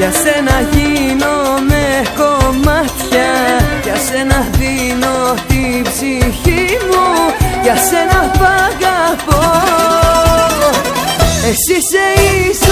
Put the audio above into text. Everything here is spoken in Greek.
Για σένα γίνομαι κομμάτια, για σένα δίνω την ψυχή μου, για σένα π' αγαπώ. Εσύ είσαι